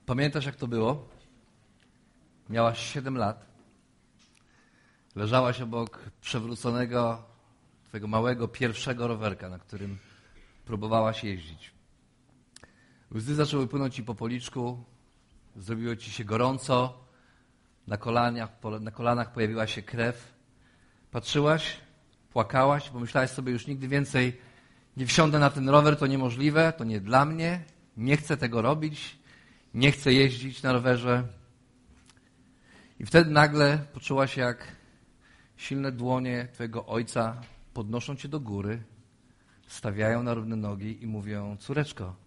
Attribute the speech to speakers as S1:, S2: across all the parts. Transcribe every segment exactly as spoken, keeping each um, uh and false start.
S1: Pamiętasz, jak to było? Miałaś siedem lat. Leżałaś obok przewróconego twojego małego pierwszego rowerka, na którym próbowałaś jeździć. Łzy zaczęły płynąć ci po policzku, zrobiło ci się gorąco, na kolanach, na kolanach pojawiła się krew. Patrzyłaś, płakałaś, pomyślałaś sobie, już nigdy więcej nie wsiądę na ten rower, to niemożliwe, to nie dla mnie, nie chcę tego robić, nie chcę jeździć na rowerze. I wtedy nagle poczułaś, jak silne dłonie twojego ojca podnoszą cię do góry, stawiają na równe nogi i mówią: córeczko,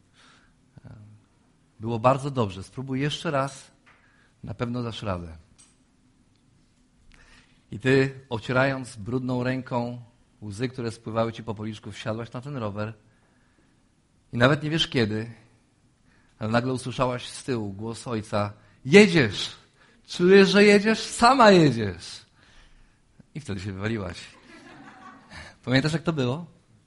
S1: było bardzo dobrze, spróbuj jeszcze raz, na pewno dasz radę. I ty, ocierając brudną ręką łzy, które spływały ci po policzku, wsiadłaś na ten rower i nawet nie wiesz kiedy, ale nagle usłyszałaś z tyłu głos ojca: jedziesz! Czujesz, że jedziesz? Sama jedziesz! I wtedy się wywaliłaś. Pamiętasz, jak to było?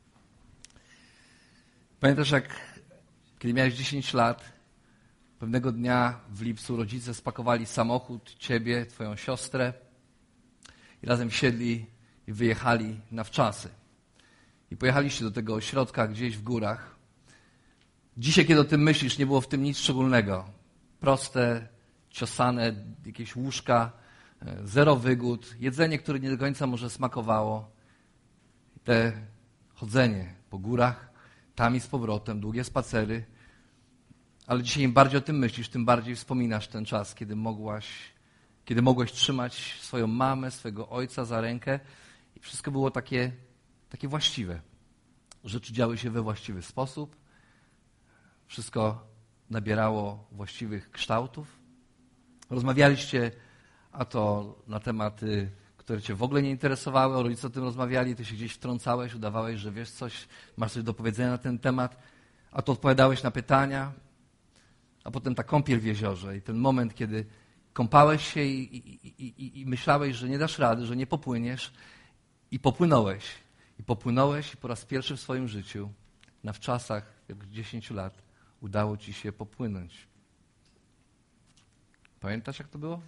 S1: Pamiętasz, jak kiedy miałeś dziesięć lat, pewnego dnia w lipcu rodzice spakowali samochód, ciebie, twoją siostrę i razem siedli i wyjechali na wczasy. I pojechaliście do tego ośrodka gdzieś w górach. Dzisiaj, kiedy o tym myślisz, nie było w tym nic szczególnego. Proste, ciosane, jakieś łóżka, zero wygód, jedzenie, które nie do końca może smakowało. Te chodzenie po górach, tam i z powrotem, długie spacery. Ale dzisiaj im bardziej o tym myślisz, tym bardziej wspominasz ten czas, kiedy mogłaś, kiedy mogłeś trzymać swoją mamę, swojego ojca za rękę i wszystko było takie, takie właściwe. Rzeczy działy się we właściwy sposób. Wszystko nabierało właściwych kształtów. Rozmawialiście a to na tematy, które cię w ogóle nie interesowały, rodzice o tym rozmawiali, ty się gdzieś wtrącałeś, udawałeś, że wiesz coś, masz coś do powiedzenia na ten temat, a to odpowiadałeś na pytania, a potem ta kąpiel w jeziorze i ten moment, kiedy kąpałeś się i, i, i, i myślałeś, że nie dasz rady, że nie popłyniesz i popłynąłeś. I popłynąłeś i po raz pierwszy w swoim życiu, na wczasach, jak dziesięciu lat, udało ci się popłynąć. Pamiętasz, jak to było?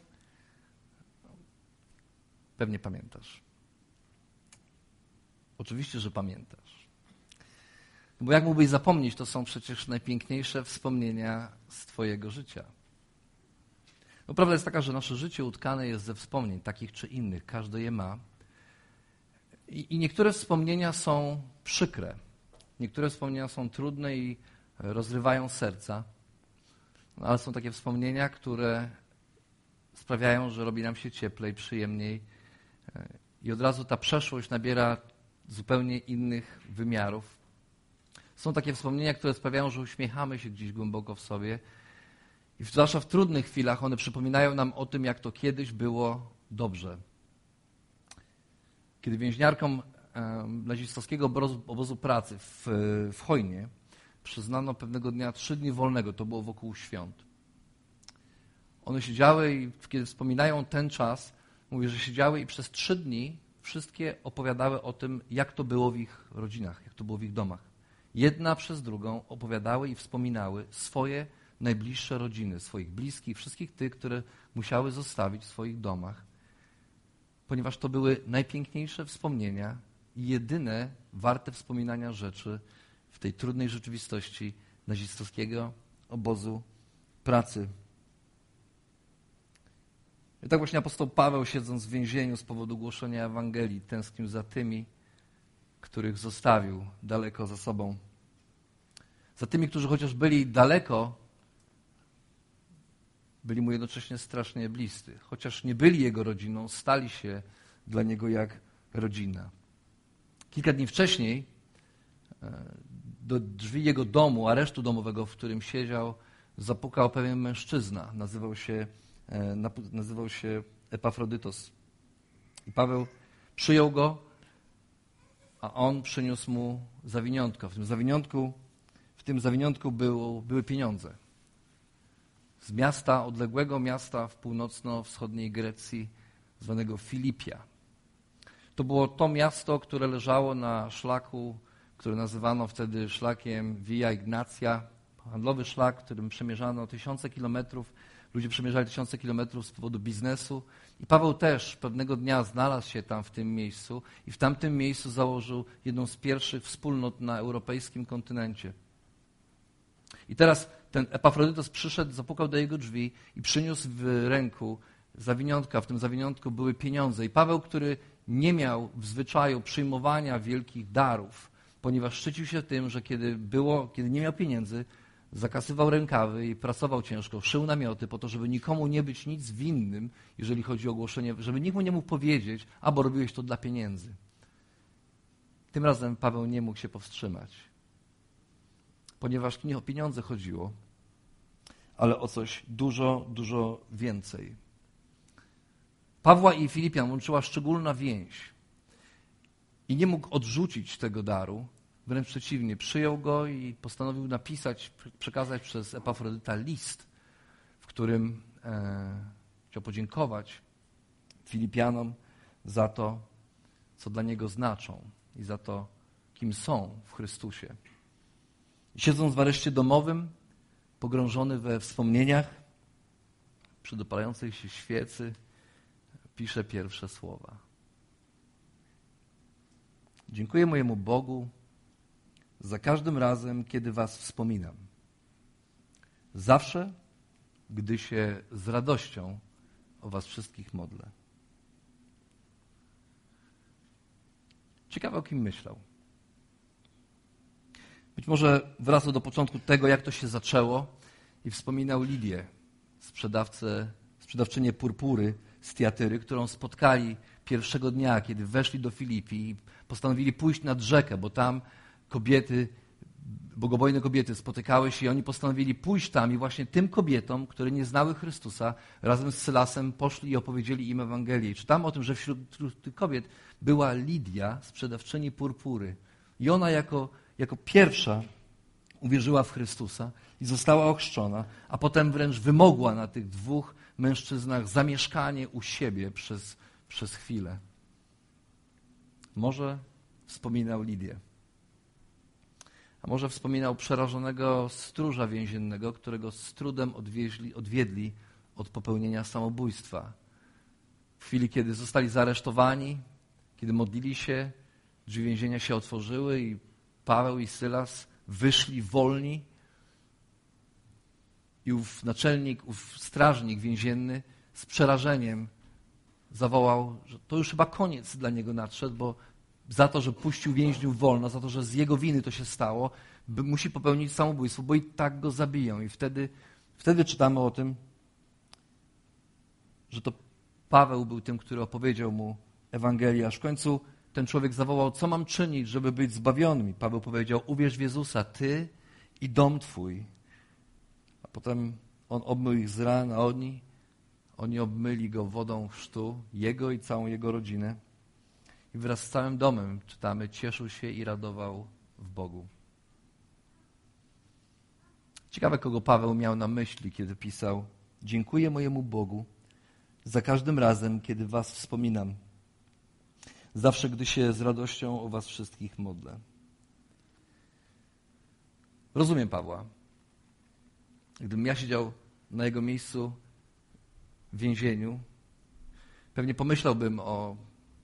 S1: Pewnie pamiętasz. Oczywiście, że pamiętasz. No bo jak mógłbyś zapomnieć, to są przecież najpiękniejsze wspomnienia z twojego życia. No prawda jest taka, że nasze życie utkane jest ze wspomnień, takich czy innych. Każdy je ma. I, i niektóre wspomnienia są przykre. Niektóre wspomnienia są trudne i rozrywają serca. No, ale są takie wspomnienia, które sprawiają, że robi nam się cieplej, przyjemniej. I od razu ta przeszłość nabiera zupełnie innych wymiarów. Są takie wspomnienia, które sprawiają, że uśmiechamy się gdzieś głęboko w sobie. I zwłaszcza w trudnych chwilach one przypominają nam o tym, jak to kiedyś było dobrze. Kiedy więźniarkom nazistowskiego obozu, obozu pracy w, w Chojnie przyznano pewnego dnia trzy dni wolnego, to było wokół świąt. One siedziały i kiedy wspominają ten czas, mówię, że siedziały i przez trzy dni wszystkie opowiadały o tym, jak to było w ich rodzinach, jak to było w ich domach. Jedna przez drugą opowiadały i wspominały swoje najbliższe rodziny, swoich bliskich, wszystkich tych, które musiały zostawić w swoich domach, ponieważ to były najpiękniejsze wspomnienia i jedyne warte wspominania rzeczy w tej trudnej rzeczywistości nazistowskiego obozu pracy. I tak właśnie apostoł Paweł, siedząc w więzieniu z powodu głoszenia Ewangelii, tęsknił za tymi, których zostawił daleko za sobą. Za tymi, którzy chociaż byli daleko, byli mu jednocześnie strasznie bliscy. Chociaż nie byli jego rodziną, stali się dla niego jak rodzina. Kilka dni wcześniej do drzwi jego domu, aresztu domowego, w którym siedział, zapukał pewien mężczyzna. Nazywał się, nazywał się Epafrodytos. I Paweł przyjął go, a on przyniósł mu zawiniątko. W tym zawiniątku, w tym zawiniątku było, były pieniądze. Z miasta, odległego miasta w północno-wschodniej Grecji, zwanego Filipia. To było to miasto, które leżało na szlaku, które nazywano wtedy szlakiem Via Ignatia, handlowy szlak, którym przemierzano tysiące kilometrów. Ludzie przemierzali tysiące kilometrów z powodu biznesu. I Paweł też pewnego dnia znalazł się tam w tym miejscu i w tamtym miejscu założył jedną z pierwszych wspólnot na europejskim kontynencie. I teraz ten Epafrodytos przyszedł, zapukał do jego drzwi i przyniósł w ręku zawiniątka. W tym zawiniątku były pieniądze. I Paweł, który nie miał w zwyczaju przyjmowania wielkich darów, ponieważ szczycił się tym, że kiedy, było, kiedy nie miał pieniędzy, zakasywał rękawy i pracował ciężko, szył namioty po to, żeby nikomu nie być nic winnym, jeżeli chodzi o ogłoszenie, żeby nikt mu nie mógł powiedzieć, a bo robiłeś to dla pieniędzy. Tym razem Paweł nie mógł się powstrzymać, ponieważ nie o pieniądze chodziło, ale o coś dużo, dużo więcej. Pawła i Filipian łączyła szczególna więź i nie mógł odrzucić tego daru, wręcz przeciwnie, przyjął go i postanowił napisać, przekazać przez Epafrodyta list, w którym e, chciał podziękować Filipianom za to, co dla niego znaczą i za to, kim są w Chrystusie. Siedząc w areszcie domowym, pogrążony we wspomnieniach, przy dopalającej się świecy, pisze pierwsze słowa. Dziękuję mojemu Bogu za każdym razem, kiedy was wspominam. Zawsze, gdy się z radością o was wszystkich modlę. Ciekawe, o kim myślał. Być może wracał do początku tego, jak to się zaczęło i wspominał Lidię, sprzedawcę, sprzedawczynię purpury z Tiatyry, którą spotkali pierwszego dnia, kiedy weszli do Filipi i postanowili pójść nad rzekę, bo tam kobiety, bogobojne kobiety spotykały się i oni postanowili pójść tam i właśnie tym kobietom, które nie znały Chrystusa, razem z Sylasem poszli i opowiedzieli im Ewangelię. I czytamy o tym, że wśród tych kobiet była Lidia, sprzedawczyni purpury. I ona jako, jako pierwsza uwierzyła w Chrystusa i została ochrzczona, a potem wręcz wymogła na tych dwóch mężczyznach zamieszkanie u siebie przez, przez chwilę. Może wspominał Lidię. A może wspominał przerażonego stróża więziennego, którego z trudem odwieźli, odwiedli od popełnienia samobójstwa. W chwili, kiedy zostali zaaresztowani, kiedy modlili się, drzwi więzienia się otworzyły i Paweł i Sylas wyszli wolni i ów naczelnik, ów strażnik więzienny z przerażeniem zawołał, że to już chyba koniec dla niego nadszedł, bo za to, że puścił więźniów wolno, za to, że z jego winy to się stało, musi popełnić samobójstwo, bo i tak go zabiją. I wtedy, wtedy czytamy o tym, że to Paweł był tym, który opowiedział mu Ewangelię, aż w końcu ten człowiek zawołał, co mam czynić, żeby być zbawionym? I Paweł powiedział, uwierz w Jezusa, ty i dom twój. A potem on obmył ich z ran, a oni, oni obmyli go wodą chrztu, jego i całą jego rodzinę. I wraz z całym domem, czytamy, cieszył się i radował w Bogu. Ciekawe, kogo Paweł miał na myśli, kiedy pisał, dziękuję mojemu Bogu za każdym razem, kiedy was wspominam. Zawsze, gdy się z radością o was wszystkich modlę. Rozumiem Pawła. Gdybym ja siedział na jego miejscu w więzieniu, pewnie pomyślałbym o,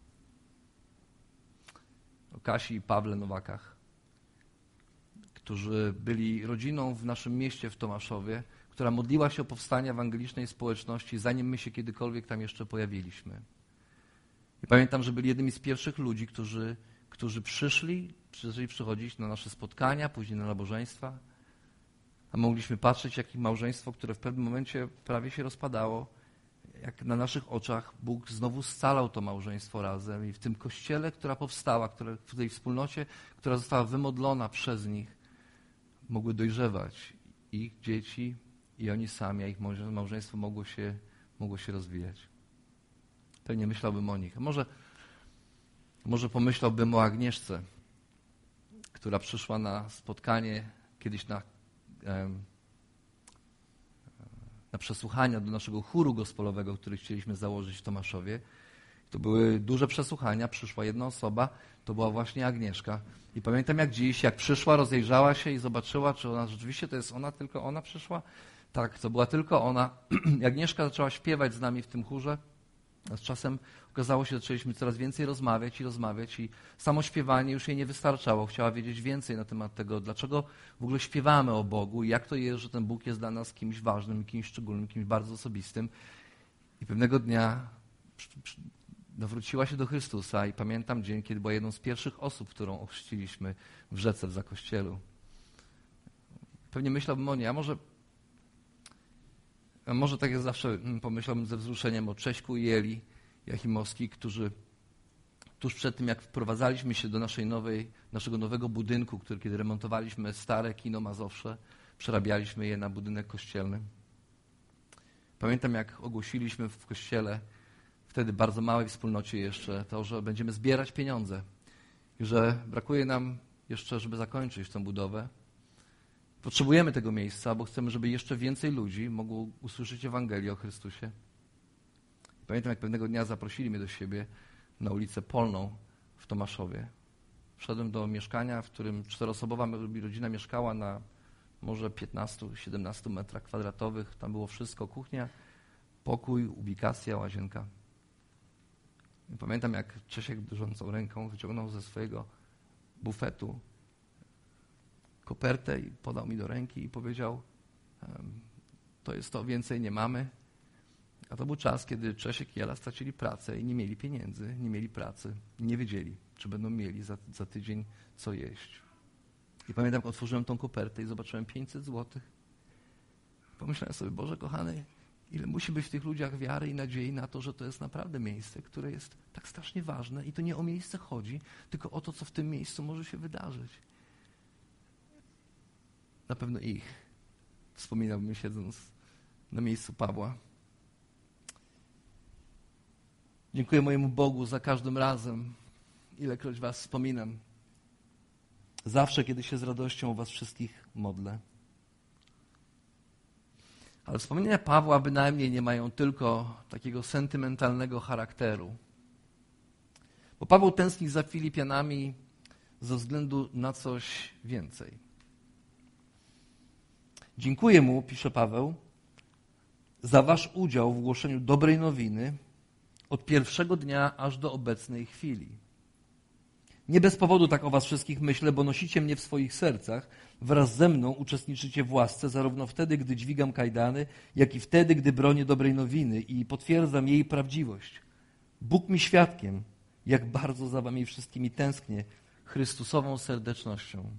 S1: o Kasi i Pawle Nowakach, którzy byli rodziną w naszym mieście w Tomaszowie, która modliła się o powstanie ewangelicznej społeczności, zanim my się kiedykolwiek tam jeszcze pojawiliśmy. I pamiętam, że byli jednymi z pierwszych ludzi, którzy, którzy przyszli, zaczęli przychodzić na nasze spotkania, później na nabożeństwa, a mogliśmy patrzeć, jak ich małżeństwo, które w pewnym momencie prawie się rozpadało, jak na naszych oczach Bóg znowu scalał to małżeństwo razem i w tym kościele, która powstała, które, w tej wspólnocie, która została wymodlona przez nich, mogły dojrzewać ich dzieci i oni sami, a ich małżeństwo mogło się, mogło się rozwijać. Pewnie myślałbym o nich. Może, może pomyślałbym o Agnieszce, która przyszła na spotkanie kiedyś na, na przesłuchania do naszego chóru gospelowego, który chcieliśmy założyć w Tomaszowie. To były duże przesłuchania, przyszła jedna osoba, to była właśnie Agnieszka. I pamiętam jak dziś, jak przyszła, rozejrzała się i zobaczyła, czy ona rzeczywiście to jest ona, tylko ona przyszła. Tak, to była tylko ona. I Agnieszka zaczęła śpiewać z nami w tym chórze. A z czasem okazało się, że zaczęliśmy coraz więcej rozmawiać i rozmawiać i samo śpiewanie już jej nie wystarczało. Chciała wiedzieć więcej na temat tego, dlaczego w ogóle śpiewamy o Bogu i jak to jest, że ten Bóg jest dla nas kimś ważnym, kimś szczególnym, kimś bardzo osobistym. I pewnego dnia nawróciła się do Chrystusa i pamiętam dzień, kiedy była jedną z pierwszych osób, którą ochrzciliśmy w rzece w Zakościelu. Pewnie myślałbym o niej, a może, a może tak jak zawsze pomyślałbym ze wzruszeniem o Cześku i Eli Jachimowskich, którzy tuż przed tym, jak wprowadzaliśmy się do naszej nowej, naszego nowego budynku, który kiedy remontowaliśmy stare kino Mazowsze, przerabialiśmy je na budynek kościelny. Pamiętam, jak ogłosiliśmy w kościele, wtedy bardzo małej wspólnocie jeszcze, to, że będziemy zbierać pieniądze i że brakuje nam jeszcze, żeby zakończyć tę budowę. Potrzebujemy tego miejsca, bo chcemy, żeby jeszcze więcej ludzi mogło usłyszeć Ewangelię o Chrystusie. Pamiętam, jak pewnego dnia zaprosili mnie do siebie na ulicę Polną w Tomaszowie. Wszedłem do mieszkania, w którym czteroosobowa rodzina mieszkała na może piętnastu siedemnastu metrach kwadratowych. Tam było wszystko, kuchnia, pokój, ubikacja, łazienka. I pamiętam, jak Czesiek drżącą ręką wyciągnął ze swojego bufetu kopertę i podał mi do ręki i powiedział, to jest to, więcej nie mamy. A to był czas, kiedy Czesiek i Ela stracili pracę i nie mieli pieniędzy, nie mieli pracy. Nie wiedzieli, czy będą mieli za, za tydzień co jeść. I pamiętam, jak otworzyłem tą kopertę i zobaczyłem pięćset złotych. Pomyślałem sobie, Boże kochany, ile musi być w tych ludziach wiary i nadziei na to, że to jest naprawdę miejsce, które jest tak strasznie ważne i to nie o miejsce chodzi, tylko o to, co w tym miejscu może się wydarzyć. Na pewno ich wspominałbym, siedząc na miejscu Pawła. Dziękuję mojemu Bogu za każdym razem, ilekroć was wspominam. Zawsze, kiedy się z radością o was wszystkich modlę. Ale wspomnienia Pawła bynajmniej nie mają tylko takiego sentymentalnego charakteru. Bo Paweł tęskni za Filipianami ze względu na coś więcej. Dziękuję mu, pisze Paweł, za wasz udział w głoszeniu dobrej nowiny od pierwszego dnia aż do obecnej chwili. Nie bez powodu tak o was wszystkich myślę, bo nosicie mnie w swoich sercach. Wraz ze mną uczestniczycie w łasce, zarówno wtedy, gdy dźwigam kajdany, jak i wtedy, gdy bronię dobrej nowiny i potwierdzam jej prawdziwość. Bóg mi świadkiem, jak bardzo za wami wszystkimi tęsknię Chrystusową serdecznością.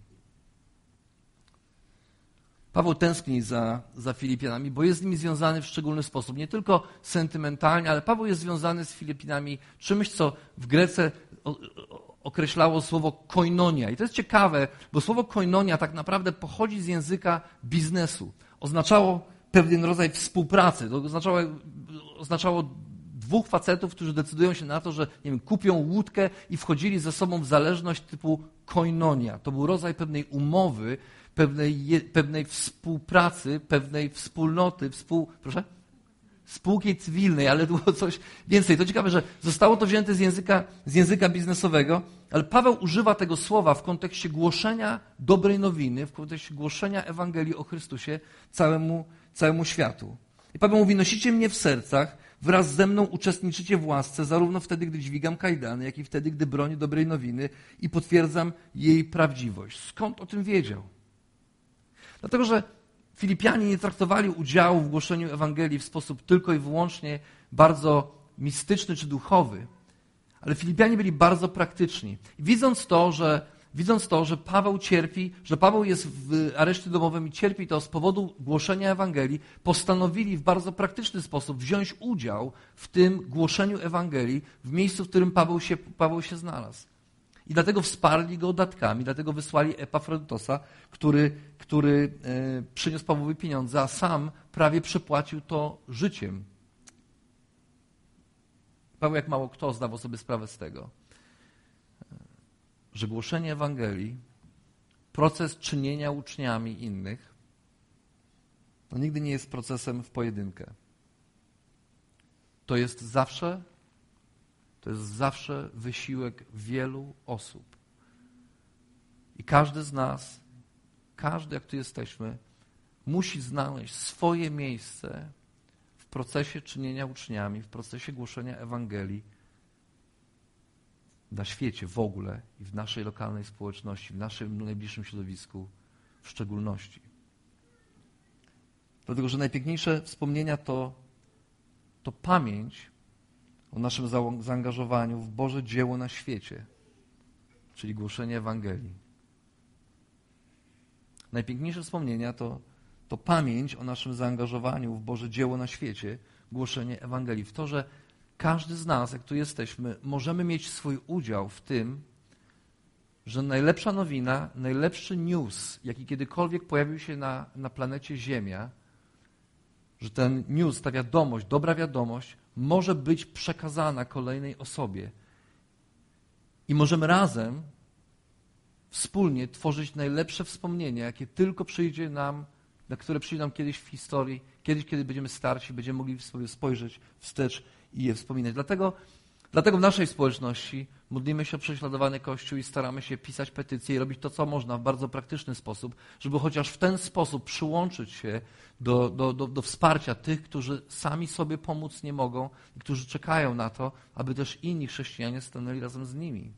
S1: Paweł tęskni za, za Filipianami, bo jest z nimi związany w szczególny sposób. Nie tylko sentymentalnie, ale Paweł jest związany z Filipinami czymś, co w Grece określało słowo koinonia. I to jest ciekawe, bo słowo koinonia tak naprawdę pochodzi z języka biznesu. Oznaczało pewien rodzaj współpracy. To oznaczało, oznaczało dwóch facetów, którzy decydują się na to, że nie wiem, kupią łódkę i wchodzili ze sobą w zależność typu koinonia. To był rodzaj pewnej umowy, pewnej, pewnej współpracy, pewnej wspólnoty, współ, proszę? Spółki cywilnej, ale było coś więcej. To ciekawe, że zostało to wzięte z języka, z języka biznesowego, ale Paweł używa tego słowa w kontekście głoszenia dobrej nowiny, w kontekście głoszenia Ewangelii o Chrystusie całemu, całemu światu. I Paweł mówi, nosicie mnie w sercach, wraz ze mną uczestniczycie w łasce, zarówno wtedy, gdy dźwigam kajdany, jak i wtedy, gdy bronię dobrej nowiny i potwierdzam jej prawdziwość. Skąd o tym wiedział? Dlatego, że Filipianie nie traktowali udziału w głoszeniu Ewangelii w sposób tylko i wyłącznie bardzo mistyczny czy duchowy, ale Filipianie byli bardzo praktyczni. I widząc to, że, widząc to, że Paweł cierpi, że Paweł jest w areszcie domowym i cierpi to z powodu głoszenia Ewangelii, postanowili w bardzo praktyczny sposób wziąć udział w tym głoszeniu Ewangelii w miejscu, w którym Paweł się, Paweł się znalazł. I dlatego wsparli go datkami, dlatego wysłali Epafrodytosa, który, który e, przyniósł Pawłowi pieniądze, a sam prawie przepłacił to życiem. Paweł, jak mało kto, zdawał sobie sprawę z tego, że głoszenie Ewangelii, proces czynienia uczniami innych, to nigdy nie jest procesem w pojedynkę. To jest zawsze to jest zawsze wysiłek wielu osób. I każdy z nas, każdy jak tu jesteśmy, musi znaleźć swoje miejsce w procesie czynienia uczniami, w procesie głoszenia Ewangelii na świecie w ogóle i w naszej lokalnej społeczności, w naszym najbliższym środowisku w szczególności. Dlatego, że najpiękniejsze wspomnienia to, to pamięć o naszym zaangażowaniu w Boże dzieło na świecie, czyli głoszenie Ewangelii. Najpiękniejsze wspomnienia to, to pamięć o naszym zaangażowaniu w Boże dzieło na świecie, głoszenie Ewangelii. W to, że każdy z nas, jak tu jesteśmy, możemy mieć swój udział w tym, że najlepsza nowina, najlepszy news, jaki kiedykolwiek pojawił się na, na planecie Ziemia, że ten news, ta wiadomość, dobra wiadomość może być przekazana kolejnej osobie. I możemy razem, wspólnie tworzyć najlepsze wspomnienia, jakie tylko przyjdzie nam, na które przyjdzie nam kiedyś w historii, kiedyś, kiedy będziemy starsi, będziemy mogli sobie spojrzeć wstecz i je wspominać. Dlatego, dlatego w naszej społeczności modlimy się o prześladowany Kościół i staramy się pisać petycje i robić to, co można w bardzo praktyczny sposób, żeby chociaż w ten sposób przyłączyć się do, do, do, do wsparcia tych, którzy sami sobie pomóc nie mogą i którzy czekają na to, aby też inni chrześcijanie stanęli razem z nimi.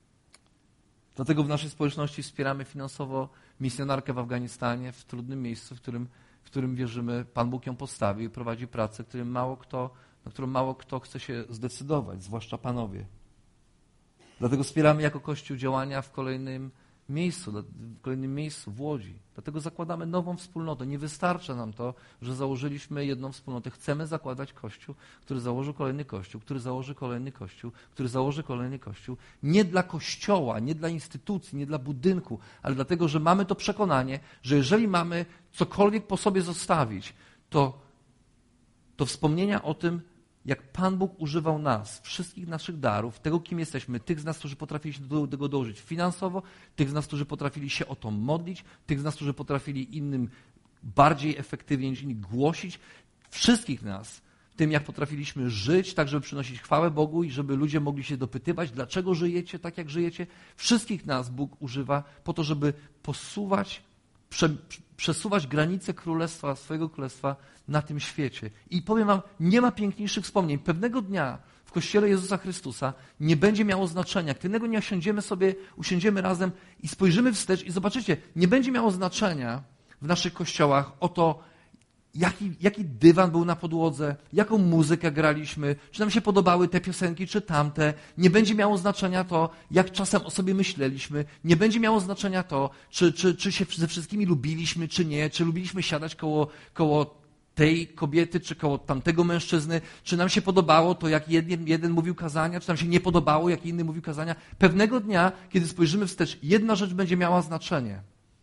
S1: Dlatego w naszej społeczności wspieramy finansowo misjonarkę w Afganistanie, w trudnym miejscu, w którym, w którym wierzymy, Pan Bóg ją postawił i prowadzi pracę, którym mało kto, na którą mało kto chce się zdecydować, zwłaszcza panowie. Dlatego wspieramy jako Kościół działania w kolejnym miejscu, w kolejnym miejscu w Łodzi. Dlatego zakładamy nową wspólnotę. Nie wystarcza nam to, że założyliśmy jedną wspólnotę. Chcemy zakładać Kościół, który założy kolejny Kościół, który założy kolejny Kościół, który założy kolejny Kościół. Nie dla Kościoła, nie dla instytucji, nie dla budynku, ale dlatego, że mamy to przekonanie, że jeżeli mamy cokolwiek po sobie zostawić, to, to wspomnienia o tym, jak Pan Bóg używał nas, wszystkich naszych darów, tego, kim jesteśmy, tych z nas, którzy potrafili się do tego dążyć finansowo, tych z nas, którzy potrafili się o to modlić, tych z nas, którzy potrafili innym bardziej efektywnie niż inni głosić, wszystkich nas, w tym jak potrafiliśmy żyć, tak żeby przynosić chwałę Bogu i żeby ludzie mogli się dopytywać, dlaczego żyjecie tak, jak żyjecie. Wszystkich nas Bóg używa po to, żeby posuwać, prze, przesuwać granice królestwa, swojego królestwa na tym świecie. I powiem wam, nie ma piękniejszych wspomnień. Pewnego dnia w Kościele Jezusa Chrystusa nie będzie miało znaczenia. Pewnego dnia siądziemy sobie, usiądziemy razem i spojrzymy wstecz i zobaczycie, nie będzie miało znaczenia w naszych kościołach o to, jaki, jaki dywan był na podłodze, jaką muzykę graliśmy, czy nam się podobały te piosenki, czy tamte. Nie będzie miało znaczenia to, jak czasem o sobie myśleliśmy. Nie będzie miało znaczenia to, czy, czy, czy się ze wszystkimi lubiliśmy, czy nie, czy lubiliśmy siadać koło, koło tej kobiety, czy koło tamtego mężczyzny, czy nam się podobało to, jak jeden, jeden mówił kazania, czy nam się nie podobało, jak inny mówił kazania. Pewnego dnia, kiedy spojrzymy wstecz, jedna rzecz będzie miała znaczenie.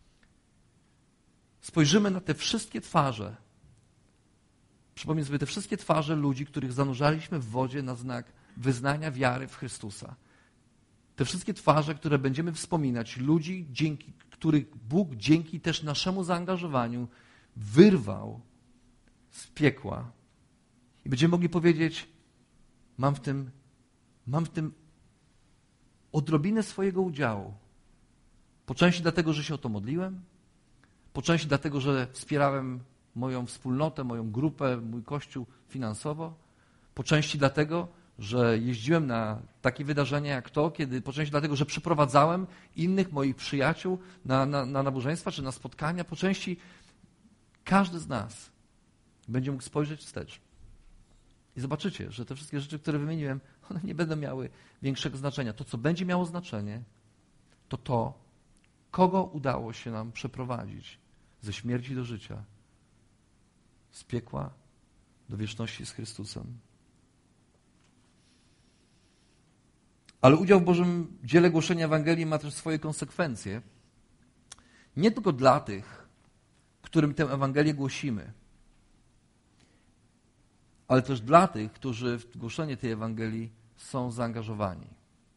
S1: Spojrzymy na te wszystkie twarze. Przypomnij sobie te wszystkie twarze ludzi, których zanurzaliśmy w wodzie na znak wyznania wiary w Chrystusa. Te wszystkie twarze, które będziemy wspominać, ludzi, dzięki których Bóg dzięki też naszemu zaangażowaniu wyrwał z piekła. I będziemy mogli powiedzieć, mam w tym, mam w tym odrobinę swojego udziału. Po części dlatego, że się o to modliłem, po części dlatego, że wspierałem moją wspólnotę, moją grupę, mój kościół finansowo, po części dlatego, że jeździłem na takie wydarzenia jak to, kiedy po części dlatego, że przyprowadzałem innych moich przyjaciół na, na, na nabożeństwa czy na spotkania, po części każdy z nas będzie mógł spojrzeć wstecz. I zobaczycie, że te wszystkie rzeczy, które wymieniłem, one nie będą miały większego znaczenia. To, co będzie miało znaczenie, to to, kogo udało się nam przeprowadzić ze śmierci do życia, z piekła do wieczności z Chrystusem. Ale udział w Bożym dziele głoszenia Ewangelii ma też swoje konsekwencje. Nie tylko dla tych, którym tę Ewangelię głosimy, ale też dla tych, którzy w głoszenie tej Ewangelii są zaangażowani.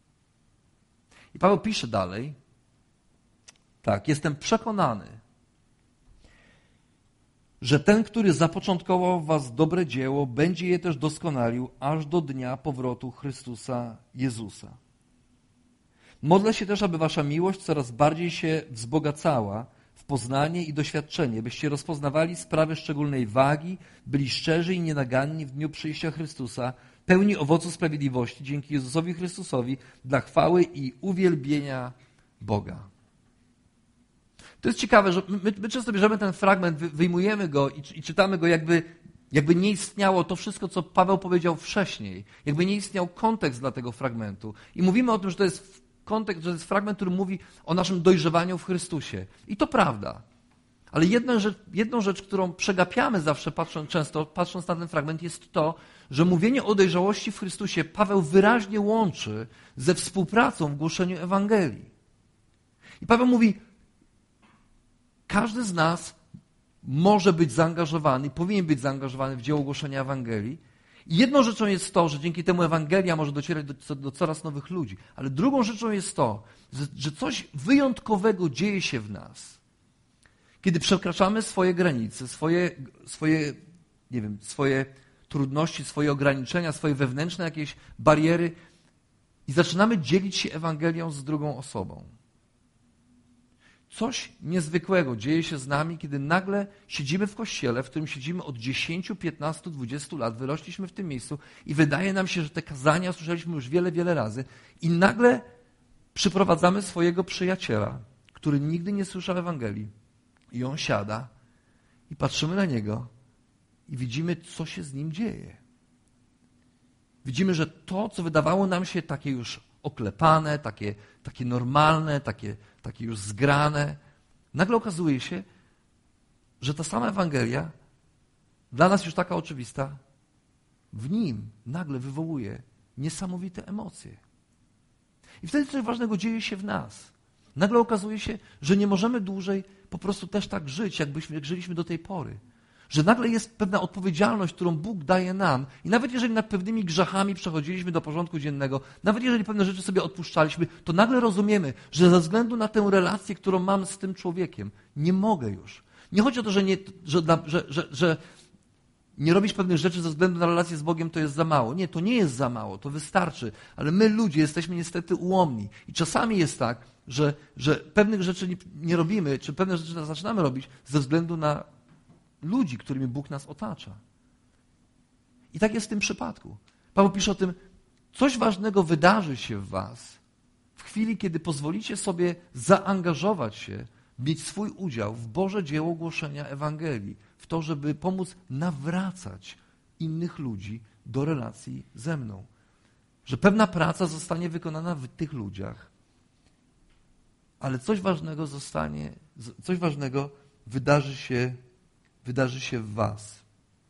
S1: I Paweł pisze dalej, tak, jestem przekonany,
S2: że ten, który zapoczątkował w was dobre dzieło, będzie je też doskonalił aż do dnia powrotu Chrystusa Jezusa. Modlę się też, aby wasza miłość coraz bardziej się wzbogacała w poznanie i doświadczenie, byście rozpoznawali sprawy szczególnej wagi, byli szczerzy i nienaganni w dniu przyjścia Chrystusa, pełni owocu sprawiedliwości dzięki Jezusowi Chrystusowi dla chwały i uwielbienia Boga. To jest ciekawe, że my, my często bierzemy ten fragment, wyjmujemy go i, i czytamy go jakby, jakby nie istniało to wszystko, co Paweł powiedział wcześniej. Jakby nie istniał kontekst dla tego fragmentu. I mówimy o tym, że to jest kontekst, że to jest fragment, który mówi o naszym dojrzewaniu w Chrystusie. I to prawda. Ale jedną rzecz, jedną rzecz, którą przegapiamy zawsze patrząc, często, patrząc na ten fragment, jest to, że mówienie o dojrzałości w Chrystusie Paweł wyraźnie łączy ze współpracą w głoszeniu Ewangelii. I Paweł mówi, każdy z nas może być zaangażowany, powinien być zaangażowany w dzieło głoszenia Ewangelii. I jedną rzeczą jest to, że dzięki temu Ewangelia może docierać do, do coraz nowych ludzi. Ale drugą rzeczą jest to, że, że coś wyjątkowego dzieje się w nas. Kiedy przekraczamy swoje granice, swoje, swoje, nie wiem, swoje trudności, swoje ograniczenia, swoje wewnętrzne jakieś bariery i zaczynamy dzielić się Ewangelią z drugą osobą. Coś niezwykłego dzieje się z nami, kiedy nagle siedzimy w kościele, w którym siedzimy od dziesięciu, piętnastu, dwudziestu lat, wyrośliśmy w tym miejscu i wydaje nam się, że te kazania słyszeliśmy już wiele, wiele razy i nagle przyprowadzamy swojego przyjaciela, który nigdy nie słyszał Ewangelii i on siada i patrzymy na niego i widzimy, co się z nim dzieje. Widzimy, że to, co wydawało nam się takie już oklepane, takie, takie normalne, takie, takie już zgrane, nagle okazuje się, że ta sama Ewangelia, dla nas już taka oczywista, w nim nagle wywołuje niesamowite emocje. I wtedy coś ważnego dzieje się w nas. Nagle okazuje się, że nie możemy dłużej po prostu też tak żyć, jakbyśmy jak żyliśmy do tej pory. Że nagle jest pewna odpowiedzialność, którą Bóg daje nam. I nawet jeżeli nad pewnymi grzechami przechodziliśmy do porządku dziennego, nawet jeżeli pewne rzeczy sobie odpuszczaliśmy, to nagle rozumiemy, że ze względu na tę relację, którą mam z tym człowiekiem, nie mogę już. Nie chodzi o to, że nie, że, że, że, że nie robić pewnych rzeczy ze względu na relację z Bogiem to jest za mało. Nie, to nie jest za mało, to wystarczy. Ale my ludzie jesteśmy niestety ułomni. I czasami jest tak, że, że pewnych rzeczy nie, nie robimy, czy pewne rzeczy zaczynamy robić ze względu na ludzi, którymi Bóg nas otacza. I tak jest w tym przypadku. Paweł pisze o tym, coś ważnego wydarzy się w was w chwili, kiedy pozwolicie sobie zaangażować się, mieć swój udział w Boże dzieło głoszenia Ewangelii, w to, żeby pomóc nawracać innych ludzi do relacji ze mną. Że pewna praca zostanie wykonana w tych ludziach, ale coś ważnego zostanie, coś ważnego wydarzy się wydarzy się w was.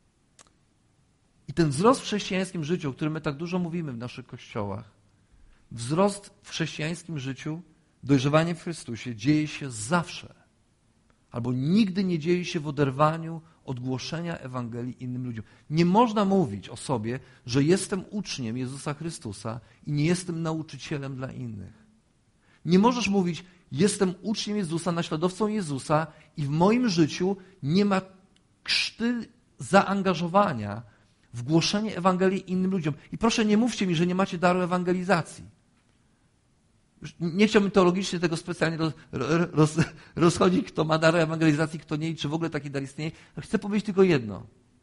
S2: I ten wzrost w chrześcijańskim życiu, o którym my tak dużo mówimy w naszych kościołach, wzrost w chrześcijańskim życiu, dojrzewanie w Chrystusie dzieje się zawsze. Albo nigdy nie dzieje się w oderwaniu od głoszenia Ewangelii innym ludziom. Nie można mówić o sobie, że jestem uczniem Jezusa Chrystusa i nie jestem nauczycielem dla innych. Nie możesz mówić, jestem uczniem Jezusa, naśladowcą Jezusa i w moim życiu nie ma krzty zaangażowania w głoszenie Ewangelii innym ludziom. I proszę, nie mówcie mi, że nie macie daru ewangelizacji. Już nie chciałbym teologicznie tego specjalnie roz, roz, rozchodzić, kto ma dar ewangelizacji, kto nie i czy w ogóle taki dar istnieje. Chcę powiedzieć tylko jedno.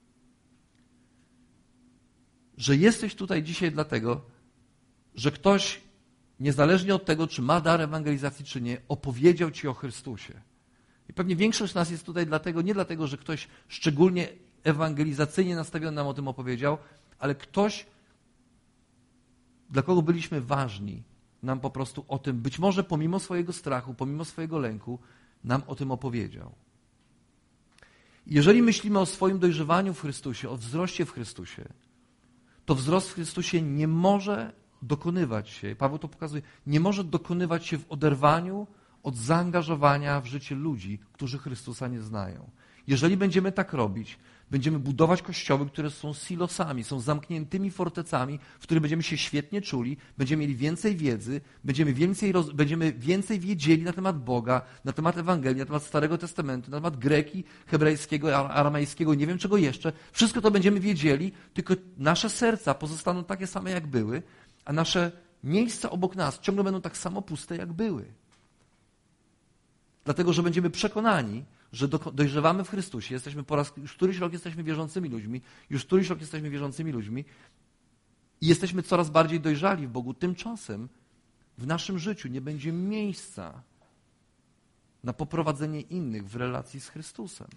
S2: Że jesteś tutaj dzisiaj dlatego, że ktoś, niezależnie od tego, czy ma dar ewangelizacji, czy nie, opowiedział ci o Chrystusie. I pewnie większość z nas jest tutaj dlatego, nie dlatego, że ktoś szczególnie ewangelizacyjnie nastawiony nam o tym opowiedział, ale ktoś, dla kogo byliśmy ważni, nam po prostu o tym, być może pomimo swojego strachu, pomimo swojego lęku, nam o tym opowiedział. Jeżeli myślimy o swoim dojrzewaniu w Chrystusie, o wzroście w Chrystusie, to wzrost w Chrystusie nie może dokonywać się, Paweł to pokazuje, nie może dokonywać się w oderwaniu od zaangażowania w życie ludzi, którzy Chrystusa nie znają. Jeżeli będziemy tak robić, Będziemy budować kościoły, które są silosami, są zamkniętymi fortecami, w których będziemy się świetnie czuli, będziemy mieli więcej wiedzy, będziemy więcej, roz, będziemy więcej wiedzieli na temat Boga, na temat Ewangelii, na temat Starego Testamentu, na temat greki, hebrajskiego, aramejskiego, nie wiem czego jeszcze. Wszystko to będziemy wiedzieli, tylko nasze serca pozostaną takie same, jak były, a nasze miejsca obok nas ciągle będą tak samo puste, jak były. Dlatego, że będziemy przekonani, że dojrzewamy w Chrystusie, jesteśmy po raz, już któryś rok jesteśmy wierzącymi ludźmi, już któryś rok jesteśmy wierzącymi ludźmi i jesteśmy coraz bardziej dojrzali w Bogu. Tymczasem w naszym życiu nie będzie miejsca na poprowadzenie innych w relacji z Chrystusem.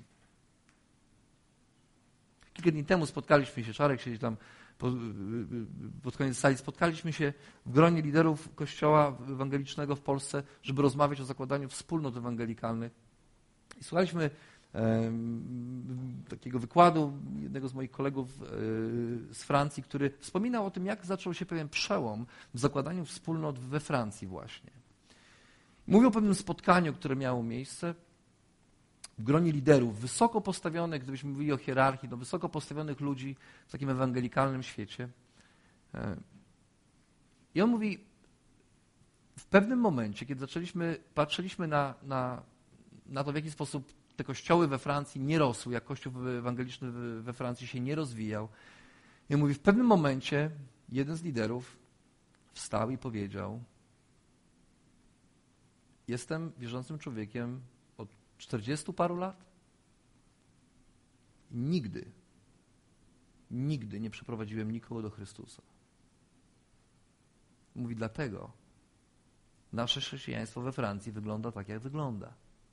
S2: Kilka dni temu spotkaliśmy się, Czarek siedzi tam pod koniec sali, spotkaliśmy się w gronie liderów Kościoła ewangelicznego w Polsce, żeby rozmawiać o zakładaniu wspólnot ewangelikalnych. I słuchaliśmy e, takiego wykładu jednego z moich kolegów e, z Francji, który wspominał o tym, jak zaczął się pewien przełom w zakładaniu wspólnot we Francji właśnie. Mówił o pewnym spotkaniu, które miało miejsce w gronie liderów, wysoko postawionych, gdybyśmy mówili o hierarchii, do wysoko postawionych ludzi w takim ewangelikalnym świecie. E, I on mówi, w pewnym momencie, kiedy zaczęliśmy, patrzyliśmy na, na na to, w jaki sposób te kościoły we Francji nie rosły, jak kościół ewangeliczny we Francji się nie rozwijał. I on mówi, w pewnym momencie jeden z liderów wstał i powiedział: jestem wierzącym człowiekiem od czterdziestu paru lat i nigdy, nigdy nie przeprowadziłem nikogo do Chrystusa. Mówi, dlatego nasze chrześcijaństwo we Francji wygląda tak, jak wygląda.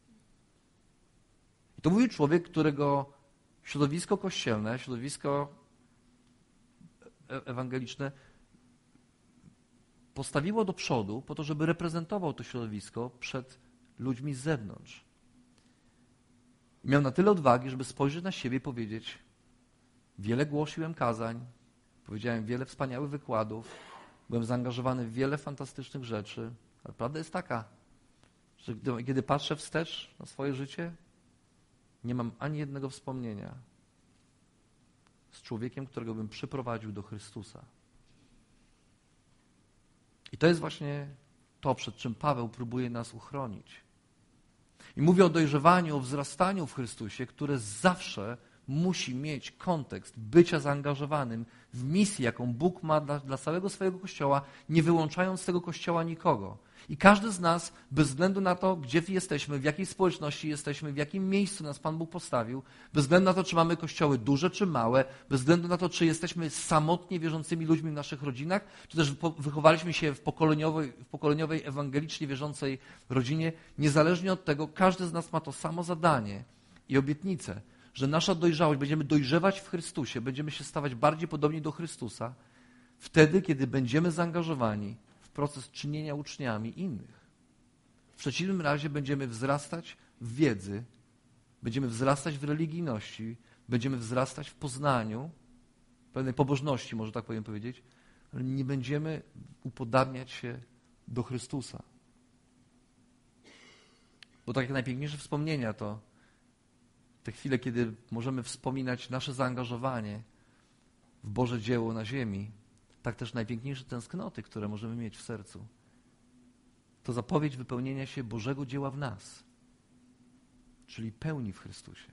S2: I to mówi człowiek, którego środowisko kościelne, środowisko ewangeliczne postawiło do przodu po to, żeby reprezentował to środowisko przed ludźmi z zewnątrz. Miał na tyle odwagi, żeby spojrzeć na siebie i powiedzieć: wiele głosiłem kazań, powiedziałem wiele wspaniałych wykładów, byłem zaangażowany w wiele fantastycznych rzeczy, ale prawda jest taka, że kiedy patrzę wstecz na swoje życie, nie mam ani jednego wspomnienia z człowiekiem, którego bym przyprowadził do Chrystusa. I to jest właśnie to, przed czym Paweł próbuje nas uchronić. I mówi o dojrzewaniu, o wzrastaniu w Chrystusie, które zawsze musi mieć kontekst bycia zaangażowanym w misję, jaką Bóg ma dla, dla całego swojego Kościoła, nie wyłączając z tego Kościoła nikogo. I każdy z nas, bez względu na to, gdzie jesteśmy, w jakiej społeczności jesteśmy, w jakim miejscu nas Pan Bóg postawił, bez względu na to, czy mamy kościoły duże czy małe, bez względu na to, czy jesteśmy samotnie wierzącymi ludźmi w naszych rodzinach, czy też wychowaliśmy się w pokoleniowej, w pokoleniowej ewangelicznie wierzącej rodzinie, niezależnie od tego, każdy z nas ma to samo zadanie i obietnicę, że nasza dojrzałość, będziemy dojrzewać w Chrystusie, będziemy się stawać bardziej podobni do Chrystusa, wtedy, kiedy będziemy zaangażowani w proces czynienia uczniami innych. W przeciwnym razie będziemy wzrastać w wiedzy, będziemy wzrastać w religijności, będziemy wzrastać w poznaniu, pewnej pobożności, może tak powiem powiedzieć, ale nie będziemy upodabniać się do Chrystusa. Bo tak jak najpiękniejsze wspomnienia to te chwile, kiedy możemy wspominać nasze zaangażowanie w Boże dzieło na ziemi, tak też najpiękniejsze tęsknoty, które możemy mieć w sercu. To zapowiedź wypełnienia się Bożego dzieła w nas, czyli pełni w Chrystusie.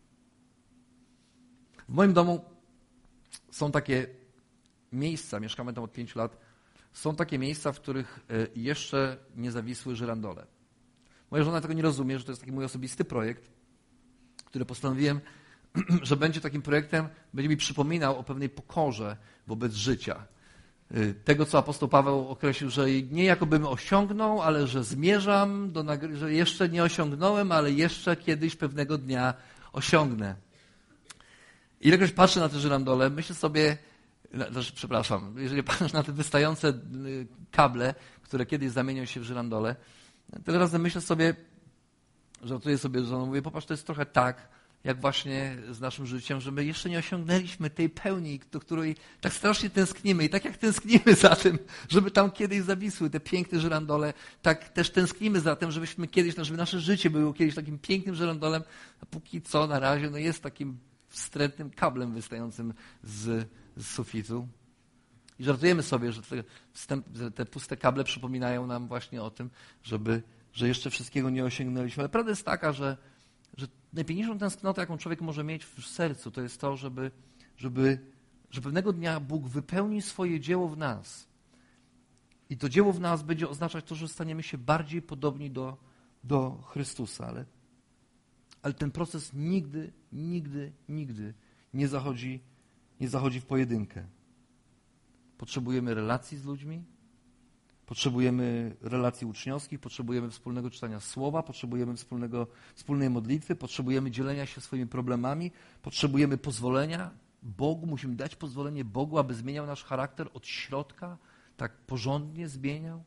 S2: W moim domu są takie miejsca, mieszkamy tam od pięciu lat, są takie miejsca, w których jeszcze nie zawisły żyrandole. Moja żona tego nie rozumie, że to jest taki mój osobisty projekt, który postanowiłem, że będzie takim projektem, będzie mi przypominał o pewnej pokorze wobec życia. Tego, co apostoł Paweł określił, że nie jakobym osiągnął, ale że zmierzam, do, że jeszcze nie osiągnąłem, ale jeszcze kiedyś pewnego dnia osiągnę. Ilekroć patrzę na te żyrandole, myślę sobie, znaczy, przepraszam, jeżeli patrzę na te wystające kable, które kiedyś zamienią się w żyrandole, tyle razy myślę sobie, żartuję sobie, że mówię, popatrz, to jest trochę tak, jak właśnie z naszym życiem, że my jeszcze nie osiągnęliśmy tej pełni, do której tak strasznie tęsknimy. I tak jak tęsknimy za tym, żeby tam kiedyś zawisły te piękne żyrandole, tak też tęsknimy za tym, żebyśmy kiedyś, żeby nasze życie było kiedyś takim pięknym żyrandolem, a póki co na razie no jest takim wstrętnym kablem wystającym z, z sufitu. I żartujemy sobie, że te, wstęp, że te puste kable przypominają nam właśnie o tym, żeby, że jeszcze wszystkiego nie osiągnęliśmy. Ale prawda jest taka, że, że najpiękniejszą tęsknotę, jaką człowiek może mieć w sercu, to jest to, żeby, żeby, że pewnego dnia Bóg wypełni swoje dzieło w nas. I to dzieło w nas będzie oznaczać to, że staniemy się bardziej podobni do, do Chrystusa. Ale, ale ten proces nigdy, nigdy, nigdy nie zachodzi, nie zachodzi w pojedynkę. Potrzebujemy relacji z ludźmi, potrzebujemy relacji uczniowskich, potrzebujemy wspólnego czytania słowa, potrzebujemy wspólnego, wspólnej modlitwy, potrzebujemy dzielenia się swoimi problemami, potrzebujemy pozwolenia Bogu, musimy dać pozwolenie Bogu, aby zmieniał nasz charakter od środka, tak porządnie zmieniał.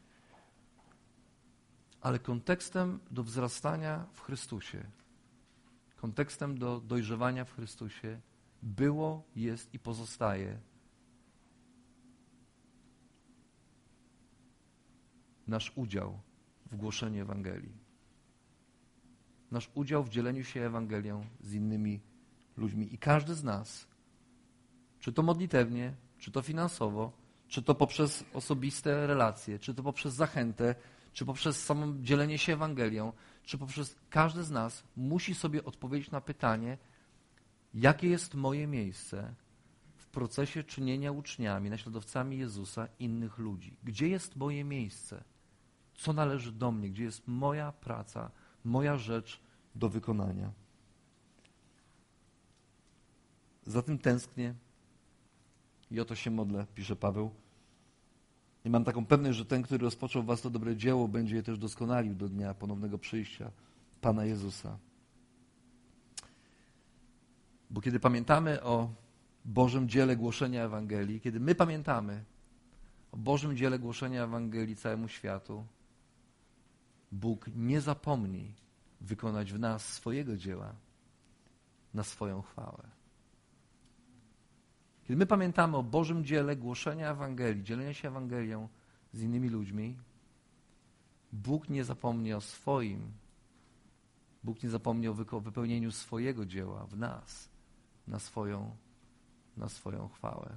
S2: Ale kontekstem do wzrastania w Chrystusie, kontekstem do dojrzewania w Chrystusie było, jest i pozostaje nasz udział w głoszeniu Ewangelii. Nasz udział w dzieleniu się Ewangelią z innymi ludźmi. I każdy z nas, czy to modlitewnie, czy to finansowo, czy to poprzez osobiste relacje, czy to poprzez zachętę, czy poprzez samo dzielenie się Ewangelią, czy poprzez każdy z nas musi sobie odpowiedzieć na pytanie, jakie jest moje miejsce w procesie czynienia uczniami, naśladowcami Jezusa innych ludzi. Gdzie jest moje miejsce? Co należy do mnie? Gdzie jest moja praca, moja rzecz do wykonania? Za tym tęsknię i o to się modlę, pisze Paweł. I mam taką pewność, że ten, który rozpoczął w was to dobre dzieło, będzie je też doskonalił do dnia ponownego przyjścia Pana Jezusa. Bo kiedy pamiętamy o Bożym dziele głoszenia Ewangelii, kiedy my pamiętamy o Bożym dziele głoszenia Ewangelii całemu światu, Bóg nie zapomni wykonać w nas swojego dzieła na swoją chwałę. Kiedy my pamiętamy o Bożym dziele głoszenia Ewangelii, dzielenia się Ewangelią z innymi ludźmi, Bóg nie zapomni o swoim, Bóg nie zapomni o wypełnieniu swojego dzieła w nas, na swoją, na swoją chwałę.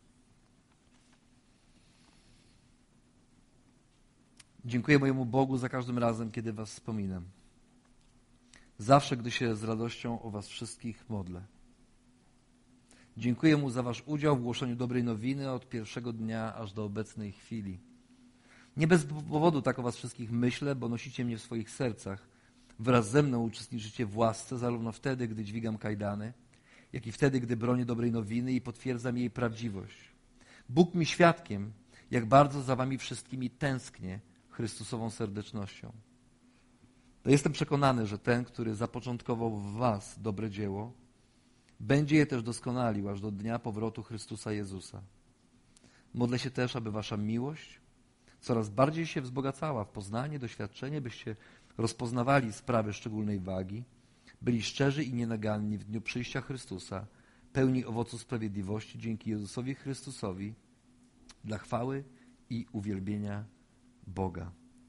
S2: Dziękuję mojemu Bogu za każdym razem, kiedy was wspominam. Zawsze, gdy się z radością o was wszystkich modlę. Dziękuję Mu za wasz udział w głoszeniu dobrej nowiny od pierwszego dnia aż do obecnej chwili. Nie bez powodu tak o was wszystkich myślę, bo nosicie mnie w swoich sercach. Wraz ze mną uczestniczycie w łasce, zarówno wtedy, gdy dźwigam kajdany, jak i wtedy, gdy bronię dobrej nowiny i potwierdzam jej prawdziwość. Bóg mi świadkiem, jak bardzo za wami wszystkimi tęsknię Chrystusową serdecznością. To jestem przekonany, że ten, który zapoczątkował w was dobre dzieło, będzie je też doskonalił aż do dnia powrotu Chrystusa Jezusa. Modlę się też, aby wasza miłość coraz bardziej się wzbogacała w poznanie, doświadczenie, byście rozpoznawali sprawy szczególnej wagi, byli szczerzy i nienaganni w dniu przyjścia Chrystusa, pełni owocu sprawiedliwości dzięki Jezusowi Chrystusowi, dla chwały i uwielbienia Boga.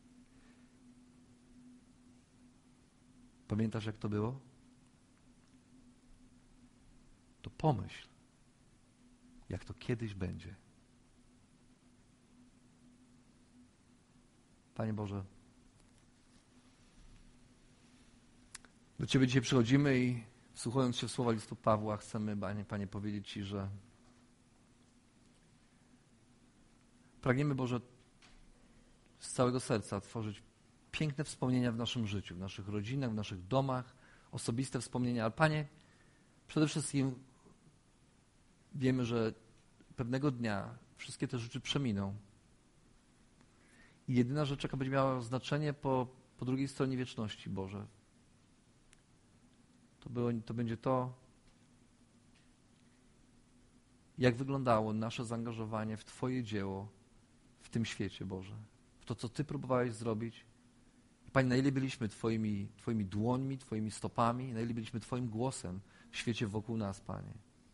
S2: Pamiętasz, jak to było? To pomyśl, jak to kiedyś będzie. Panie Boże, do Ciebie dzisiaj przychodzimy i wsłuchując się w słowa listu Pawła, chcemy, Panie, Panie, powiedzieć Ci, że pragniemy, Boże, z całego serca tworzyć piękne wspomnienia w naszym życiu, w naszych rodzinach, w naszych domach, osobiste wspomnienia. Ale Panie, przede wszystkim wiemy, że pewnego dnia wszystkie te rzeczy przeminą. I jedyna rzecz, jaka będzie miała znaczenie po, po drugiej stronie wieczności, Boże, to, było, to będzie to, jak wyglądało nasze zaangażowanie w Twoje dzieło w tym świecie, Boże. W to, co Ty próbowałeś zrobić. Panie, na ile byliśmy Twoimi, Twoimi dłońmi, Twoimi stopami, na ile byliśmy Twoim głosem w świecie wokół nas, Panie.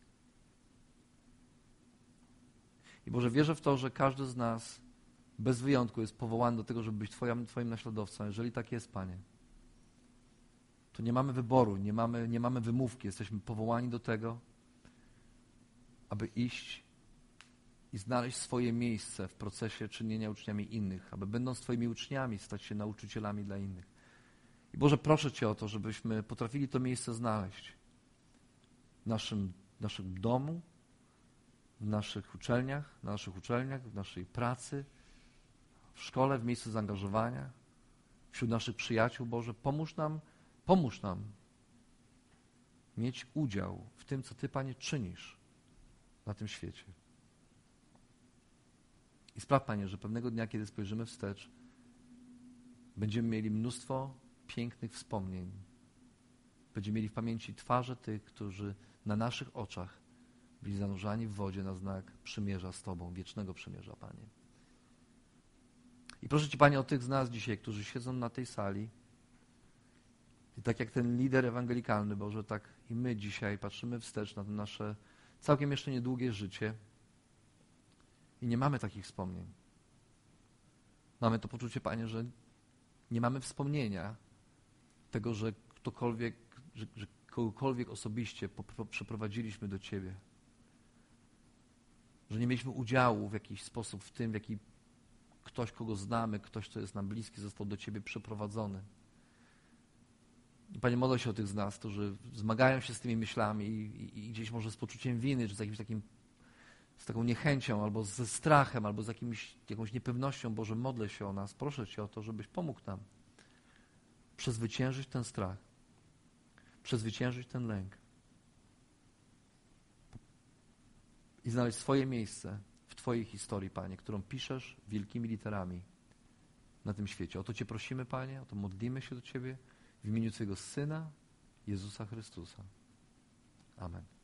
S2: I Boże, wierzę w to, że każdy z nas bez wyjątku jest powołany do tego, żeby być Twoim, Twoim naśladowcą. Jeżeli tak jest, Panie, to nie mamy wyboru, nie mamy, nie mamy wymówki. Jesteśmy powołani do tego, aby iść i znaleźć swoje miejsce w procesie czynienia uczniami innych, aby będąc Twoimi uczniami stać się nauczycielami dla innych. I Boże, proszę Cię o to, żebyśmy potrafili to miejsce znaleźć w naszym, w naszym domu, w naszych uczelniach, na naszych uczelniach, w naszej pracy, w szkole, w miejscu zaangażowania, wśród naszych przyjaciół. Boże, pomóż nam, pomóż nam mieć udział w tym, co Ty, Panie, czynisz na tym świecie. I spraw, Panie, że pewnego dnia, kiedy spojrzymy wstecz, będziemy mieli mnóstwo pięknych wspomnień. Będziemy mieli w pamięci twarze tych, którzy na naszych oczach byli zanurzani w wodzie na znak przymierza z Tobą, wiecznego przymierza, Panie. I proszę Cię, Panie, o tych z nas dzisiaj, którzy siedzą na tej sali i tak jak ten lider ewangelikalny, Boże, tak i my dzisiaj patrzymy wstecz na to nasze całkiem jeszcze niedługie życie i nie mamy takich wspomnień. Mamy to poczucie, Panie, że nie mamy wspomnienia tego, że ktokolwiek, że, że kogokolwiek osobiście przeprowadziliśmy do Ciebie. Że nie mieliśmy udziału w jakiś sposób w tym, w jaki ktoś, kogo znamy, ktoś, kto jest nam bliski, został do Ciebie przeprowadzony. Panie, modlę się o tych z nas, którzy zmagają się z tymi myślami i, i, i gdzieś może z poczuciem winy, czy z jakimś takim, z taką niechęcią, albo ze strachem, albo z jakimś, jakąś niepewnością. Boże, modlę się o nas, proszę Cię o to, żebyś pomógł nam przezwyciężyć ten strach, przezwyciężyć ten lęk i znaleźć swoje miejsce w Twojej historii, Panie, którą piszesz wielkimi literami na tym świecie. O to Cię prosimy, Panie, o to modlimy się do Ciebie w imieniu Twojego Syna, Jezusa Chrystusa. Amen.